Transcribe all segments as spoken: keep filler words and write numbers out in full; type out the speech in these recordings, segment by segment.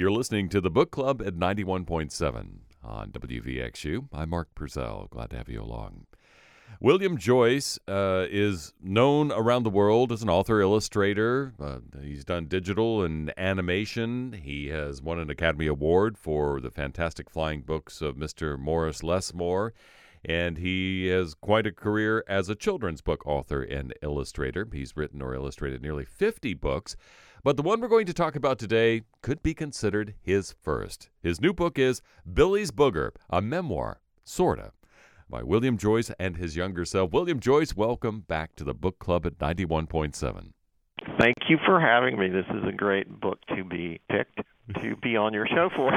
You're listening to the Book Club at ninety-one point seven on W V X U. I'm Mark Purcell. Glad to have you along. William Joyce uh, is known around the world as an author, illustrator. Uh, he's done digital and animation. He has won an Academy Award for the fantastic flying books of Mister Morris Lesmore. And he has quite a career as a children's book author and illustrator. He's written or illustrated nearly fifty books. But the one we're going to talk about today could be considered his first. His new book is Billy's Booger, a memoir, sorta, by William Joyce and his younger self. William Joyce, welcome back to the Book Club at ninety-one point seven. Thank you for having me. This is a great book to be picked to be on your show for.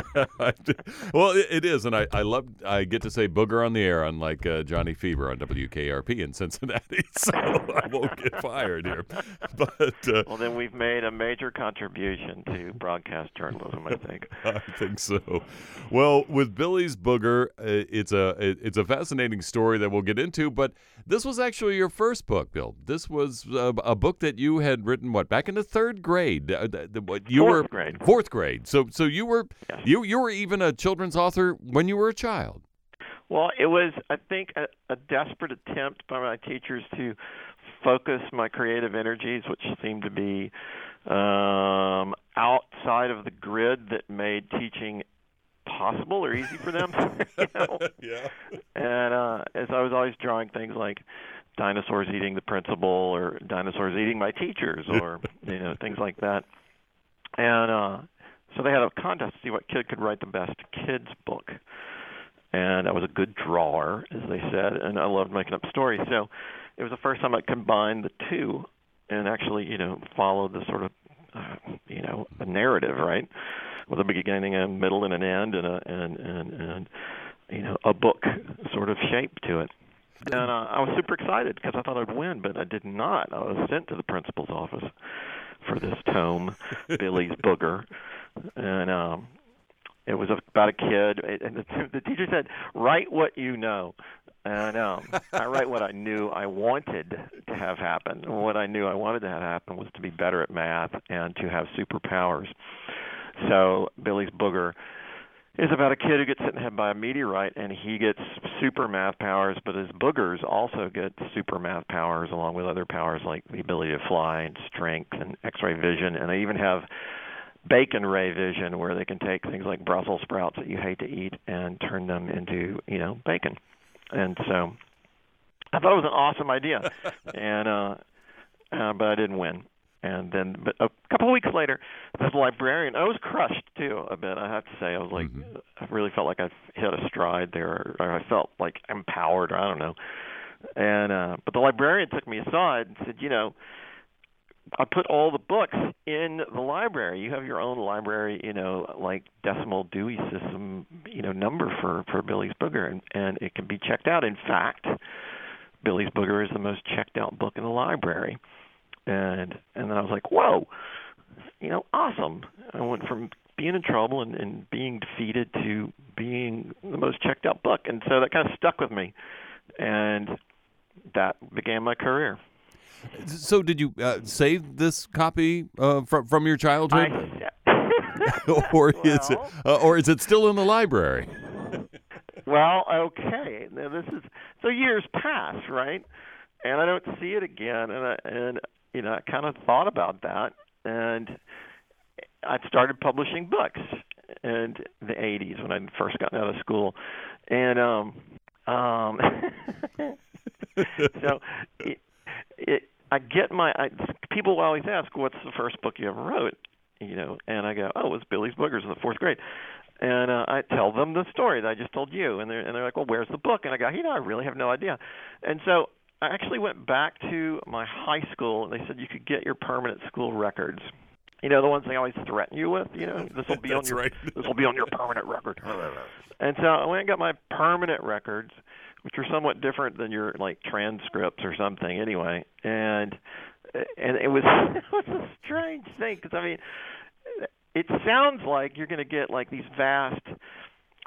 Well, it, it is, and I, I love. I get to say booger on the air, unlike uh, Johnny Fever on W K R P in Cincinnati, so I won't get fired here. But uh, well, then we've made a major contribution to broadcast journalism, I think. I think so. Well, with Billy's Booger, uh, it's a it, it's a fascinating story that we'll get into. But this was actually your first book, Bill. This was a, a book that you had written what back in the third grade. Uh, the, the, what you Fourth were grade. Fourth grade. So so you were Yes. you you were even a children's author when you were a child. Well, it was, I think, a, a desperate attempt by my teachers to focus my creative energies, which seemed to be um, outside of the grid that made teaching possible or easy for them. you know? Yeah. And uh, as I was always drawing things like dinosaurs eating the principal or dinosaurs eating my teachers or you know things like that. And uh, so they had a contest to see what kid could write the best kids book. And I was a good drawer, as they said, and I loved making up stories. So it was the first time I combined the two and actually, you know, followed the sort of, uh, you know, a narrative, right, with a beginning, a middle, and an end, and a and and, and you know, a book sort of shape to it. And uh, I was super excited because I thought I'd win, but I did not. I was sent to the principal's office for this tome, Billy's Booger, and um, it was about a kid. And the, the teacher said, "Write what you know." And um, I write what I knew I wanted to have happen. And what I knew I wanted to have happen was to be better at math and to have superpowers. So Billy's Booger is about a kid who gets hit in the head by a meteorite, and he gets super math powers, but his boogers also get super math powers along with other powers like the ability to fly and strength and X-ray vision. And they even have bacon ray vision where they can take things like Brussels sprouts that you hate to eat and turn them into, you know, bacon. And so I thought it was an awesome idea, and uh, uh, but I didn't win. And then but a couple of weeks later, the librarian, I was crushed, too, a bit, I have to say. I was like, mm-hmm. I really felt like I hit a stride there, or I felt like empowered, or I don't know. And uh, but the librarian took me aside and said, you know, I put all the books in the library. You have your own library, you know, like decimal Dewey System, you know, number for, for Billy's Booger, and, and it can be checked out. In fact, Billy's Booger is the most checked out book in the library. And and then I was like, whoa, you know, awesome. I went from being in trouble and, and being defeated to being the most checked out book. And so that kind of stuck with me. And that began my career. So did you uh, save this copy uh, from from your childhood, I, or well, is it uh, or is it still in the library? Well, okay. Now this is so years pass, right? And I don't see it again. And I, and you know, I kind of thought about that, and I started publishing books in the eighties when I first got out of school, and um, um, so. It, It, I get my I, people always ask, "What's the first book you ever wrote?" You know, and I go, "Oh, it was Billy's Boogers in the fourth grade," and uh, I tell them the story that I just told you, and they're and they're like, "Well, where's the book?" And I go, "You know, I really have no idea." And so I actually went back to my high school, and they said you could get your permanent school records. You know, the ones they always threaten you with. You know, this will be on your right. this will be on your permanent record. And so I went and got my permanent records, which are somewhat different than your like transcripts or something anyway. And and it was it was a strange thing because I mean, it sounds like you're going to get like these vast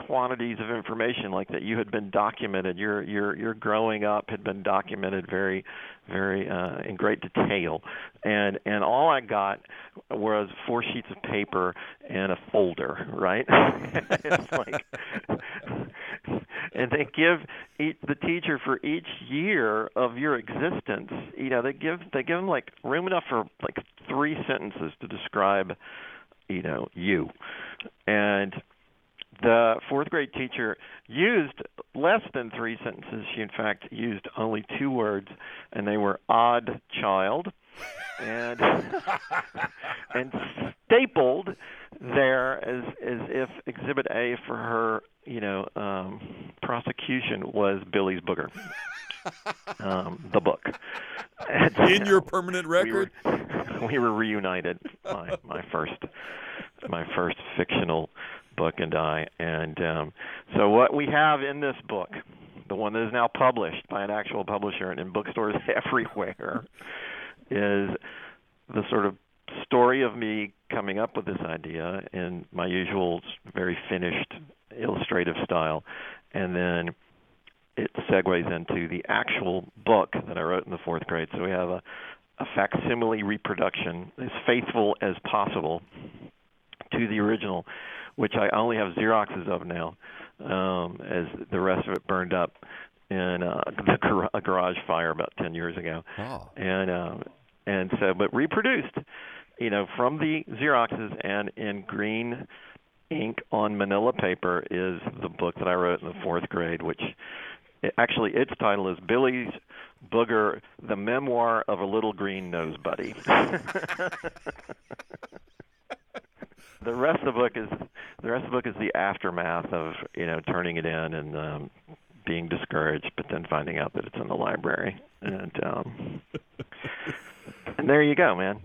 quantities of information, like that you had been documented. Your your your growing up had been documented very, very uh, in great detail, and and all I got was four sheets of paper and a folder, right? It's like, and they give each, the teacher for each year of your existence, you know, they give they give them like room enough for like three sentences to describe, you know, you. And the fourth grade teacher used less than three sentences. She, in fact, used only two words, and they were odd child and and stapled there as as if Exhibit A for her, you know, um, prosecution was Billy's Booger, um, the book. And in your permanent record. We were, we were reunited. My my first my first fictional book and I, and um, so what we have in this book, the one that is now published by an actual publisher and in bookstores everywhere, is the sort of story of me coming up with this idea in my usual very finished illustrative style, and then it segues into the actual book that I wrote in the fourth grade. So we have a, a facsimile reproduction as faithful as possible to the original, which I only have Xeroxes of now, um, as the rest of it burned up in uh, the gar- a garage fire about ten years ago. Oh. And um, and so, but reproduced, you know, from the Xeroxes and in green ink on manila paper is the book that I wrote in the fourth grade, which it, actually its title is Billy's Booger, the Memoir of a Little Green Nose Buddy. The rest of the book is the rest of the book is the aftermath of, you know, turning it in and um, being discouraged, but then finding out that it's in the library, and um, and there you go, man.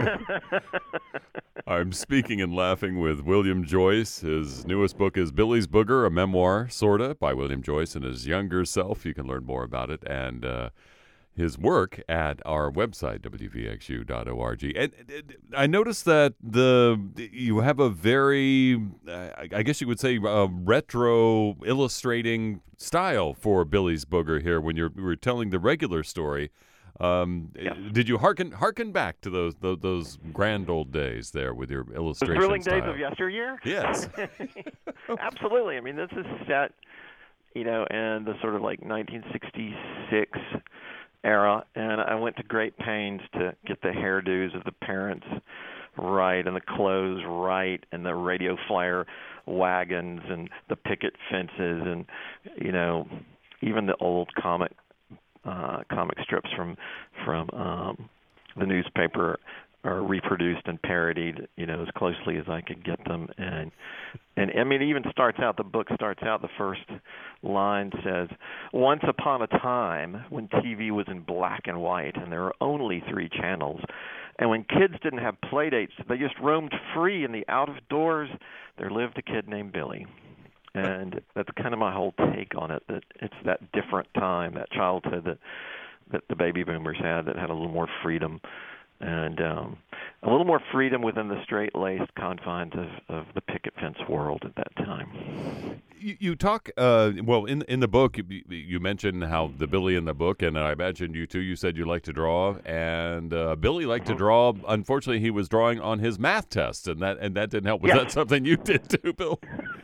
I'm speaking and laughing with William Joyce. His newest book is Billy's Booger, a memoir, sorta, by William Joyce and his younger self. You can learn more about it and uh, his work at our website, w v x u dot org. And, and I noticed that the you have a very, uh, I guess you would say, uh, retro illustrating style for Billy's Booger here when you're, you're telling the regular story. Um, yes. Did you hearken hearken back to those, those those grand old days there with your illustration The thrilling style? days of yesteryear? Yes. Absolutely. I mean, this is set, you know, in the sort of like nineteen sixty-six era, and I went to great pains to get the hairdos of the parents right and the clothes right and the radio flyer wagons and the picket fences and, you know, even the old comic uh, comic strips from from um, the newspaper are reproduced and parodied, you know, as closely as I could get them. And, and I mean, it even starts out, the book starts out, the first line says, once upon a time when T V was in black and white and there were only three channels, and when kids didn't have play dates, they just roamed free in the out of doors, there lived a kid named Billy. And that's kind of my whole take on it, that it's that different time, that childhood that, that the baby boomers had that had a little more freedom. And um, a little more freedom within the straight-laced confines of, of the picket fence world at that time. You, you talk, uh, well, in in the book, you, you mentioned how the Billy in the book, and I imagine you too, you said you like to draw, and uh, Billy liked to draw. Unfortunately, he was drawing on his math test, and that and that didn't help. Was yes. that something you did too, Bill?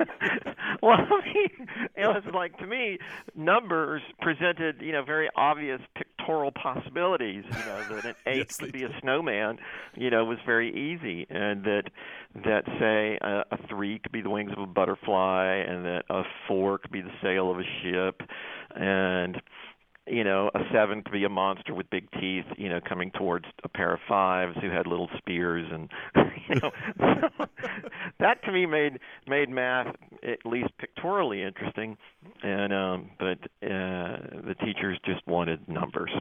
Well, I mean, it was like, to me, numbers presented, you know, very obvious pictorial possibilities. You know, that an eight yes, could be did. a snowman, you know, was very easy, and that that say a, a three could be the wings of a butterfly, and that a four could be the sail of a ship, and you know, a seven could be a monster with big teeth, you know, coming towards a pair of fives who had little spears, and you know, so that to me made made math at least pictorially interesting, and um, but uh, the teachers just wanted numbers.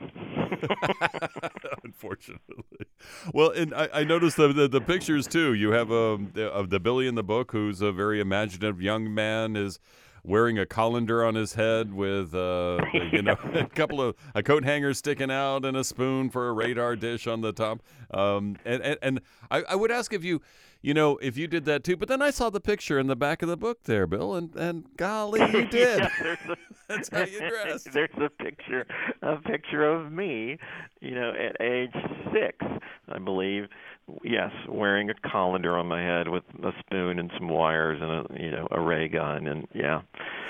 Unfortunately, well, and I, I noticed the, the the pictures too. You have um, the, of the Billy in the book, who's a very imaginative young man, is wearing a colander on his head with, uh, you know, a couple of a coat hanger sticking out and a spoon for a radar dish on the top. Um, and and, and I, I would ask if you, you know, if you did that too. But then I saw the picture in the back of the book there, Bill, and, and golly, you did. Yeah, there's a, That's how you dressed. There's a picture, a picture of me, you know, at age six, I believe. Yes, wearing a colander on my head with a spoon and some wires and a, you know, a ray gun, and yeah.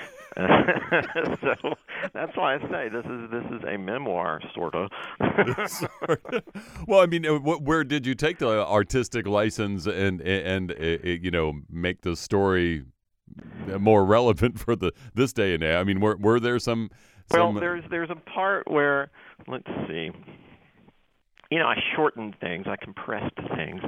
So that's why I say this is this is a memoir, sort of. Well, I mean, wh- where did you take the artistic license and and, and uh, you know, make the story more relevant for the this day and age? I mean, were were there some? some Well, there's there's a part where, let's see. You know, I shortened things. I compressed things.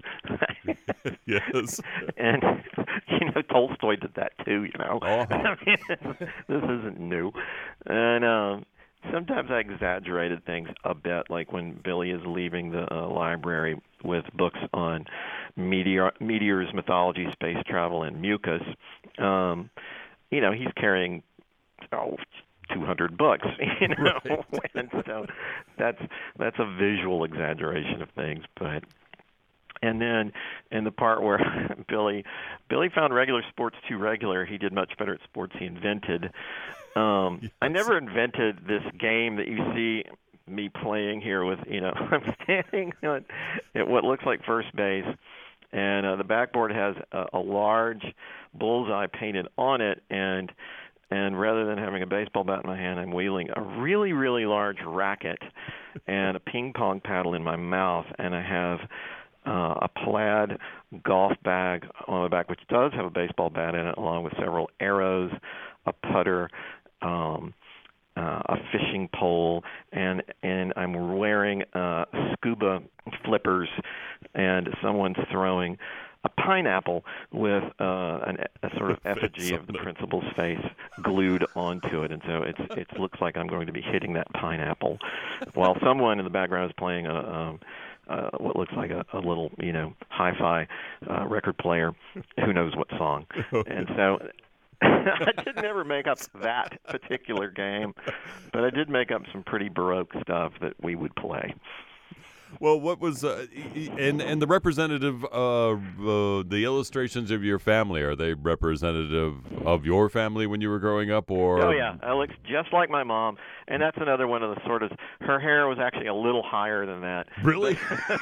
Yes. And, you know, Tolstoy did that too, you know. Oh. I mean, this isn't new. And um, sometimes I exaggerated things a bit, like when Billy is leaving the uh, library with books on meteor, meteors, mythology, space travel, and mucus. Um, you know, he's carrying, oh, two hundred books, you know, right. And so that's that's a visual exaggeration of things. But and then in the part where Billy Billy found regular sports too regular, he did much better at sports he invented. Um, yes. I never invented this game that you see me playing here with, you know, I'm standing at, at what looks like first base, and uh, the backboard has a, a large bullseye painted on it, and And rather than having a baseball bat in my hand, I'm wheeling a really, really large racket and a ping pong paddle in my mouth, and I have uh, a plaid golf bag on my back, which does have a baseball bat in it, along with several arrows, a putter, um, uh, a fishing pole, and and I'm wearing uh, scuba flippers, and someone's throwing a pineapple with uh, an, a sort of effigy of the principal's face glued onto it, and so it's it looks like I'm going to be hitting that pineapple, while someone in the background is playing a, um, uh, what looks like a, a little, you know, hi-fi uh, record player, who knows what song, and so. I did never make up that particular game, but I did make up some pretty Baroque stuff that we would play. Well, what was uh, and and the representative, uh, uh, the illustrations of your family, are they representative of your family when you were growing up, or? Oh yeah, I looked just like my mom, and that's another one of the sort of. Her hair was actually a little higher than that. Really?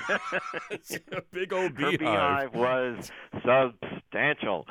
A big old beehive. Her beehive was substantial.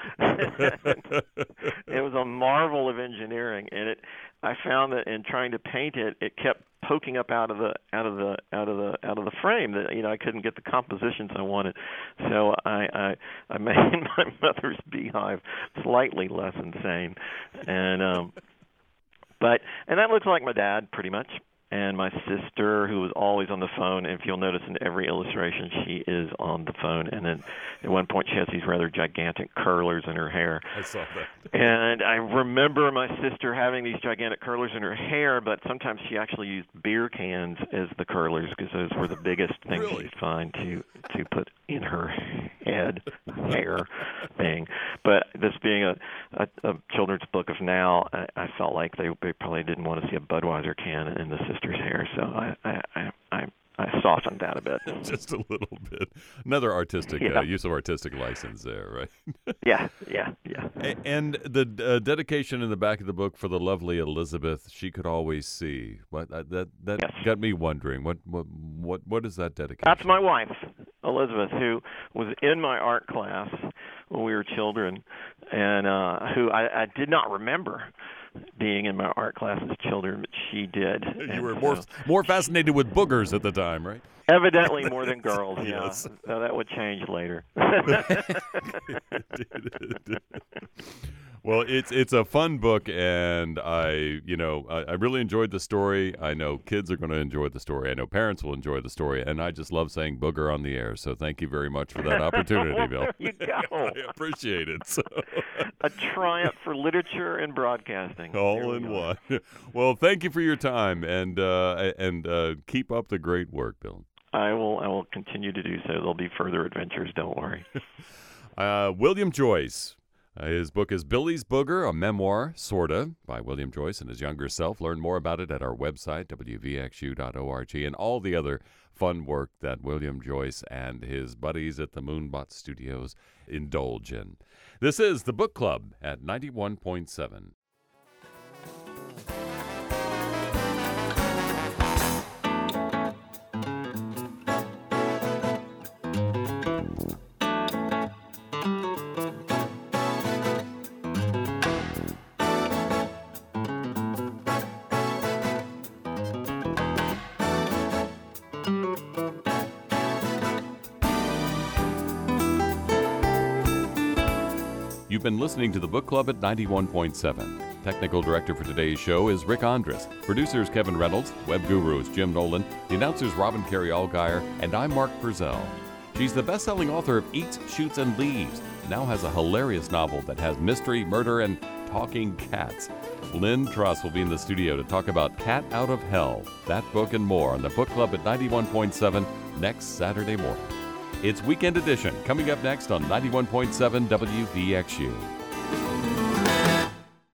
It was a marvel of engineering, and it. I found that in trying to paint it, it kept poking up out of the out of the out of the out of the frame. That you know I couldn't get the compositions I wanted, so I I, I made my mother's beehive slightly less insane, and um, but and that looks like my dad pretty much. And my sister, who was always on the phone, and if you'll notice in every illustration, she is on the phone. And then at one point, she has these rather gigantic curlers in her hair. I saw that. And I remember my sister having these gigantic curlers in her hair, but sometimes she actually used beer cans as the curlers because those were the biggest things Really? she'd find to, to put in her head hair thing. But this being a, a, a children's book of now, I, I felt like they, they probably didn't want to see a Budweiser can in the sister's hair, so I I, I, I, I softened that a bit. Just a little bit. Another artistic yeah. uh, use of artistic license there, right? yeah, yeah, yeah. A- and the uh, dedication in the back of the book for the lovely Elizabeth, she could always see. What uh, that that yes. got me wondering. What what what what is that dedication? That's my wife, Elizabeth, who was in my art class when we were children, and uh, who I, I did not remember being in my art class as children, but she did. You and were so, more more fascinated with boogers at the time, right? Evidently more than girls, yeah. Yes. So that would change later. Well, it's it's a fun book, and I, you know, I, I really enjoyed the story. I know kids are going to enjoy the story. I know parents will enjoy the story, and I just love saying booger on the air. So thank you very much for that opportunity, Well, Bill. there you go. I appreciate it. So. A triumph for literature and broadcasting. Here All we in go. one. Well, thank you for your time, and uh, and uh, keep up the great work, Bill. I will. I will continue to do so. There'll be further adventures. Don't worry. uh, William Joyce. Uh, his book is Billy's Booger, a memoir, sorta, by William Joyce and his younger self. Learn more about it at our website, w v x u dot org, and all the other fun work that William Joyce and his buddies at the Moonbot Studios indulge in. This is the Book Club at ninety-one point seven. You've been listening to the Book Club at ninety-one point seven. Technical director for today's show is Rick Andres. Producers Kevin Reynolds. Web guru is Jim Nolan. The announcers Robin Carey Allgaier. And I'm Mark Purcell. She's the best-selling author of Eats, Shoots, and Leaves. Now has a hilarious novel that has mystery, murder, and talking cats. Lynn Truss will be in the studio to talk about Cat Out of Hell. That book and more on the Book Club at ninety-one point seven next Saturday morning. It's Weekend Edition, coming up next on ninety-one point seven W V X U.